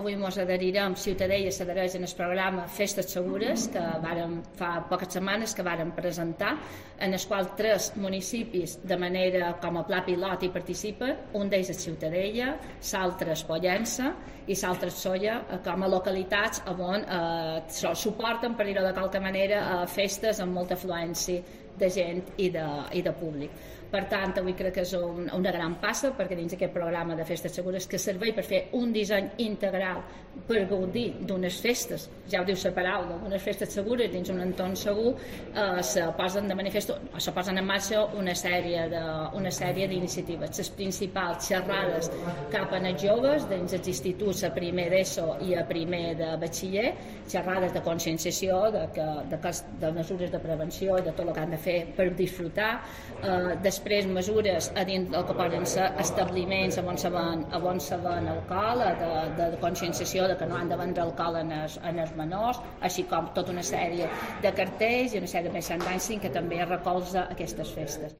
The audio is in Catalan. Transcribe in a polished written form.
avui ens adherirem, Ciutadella s'adhereix en el programa Festes Segures, que fa poques setmanes que vàrem presentar, en el qual 3 municipis de manera com a pla pilot hi participen, un d'ells és Ciutadella, l'altre és Pollença i l'altre és Sóller, com a localitats on suporten, per dir-ho de qualque manera, festes amb molta afluència de gent i de públic. Per tant, avui crec que és una gran passa, perquè dins aquest programa de Festes Segures que serveix per fer un disseny integral per gaudir d'unes festes, ja ho diu la paraula, unes festes segures dins un entorn segur, se posen de manifest, o se posen en marxa una sèrie d'iniciatives. Les principals xerrades cap als joves dins els instituts a primer d'ESO i a primer de batxiller, xerrades de conscienciació, de mesures de prevenció i de tot el que han de fer per disfrutar, després mesures a dins del que poden ser establiments on se ven alcohol, de conscienciació de que no han de vendre alcohol en els menors, així com tota una sèrie de cartells i una sèrie de merchandising que també recolza aquestes festes.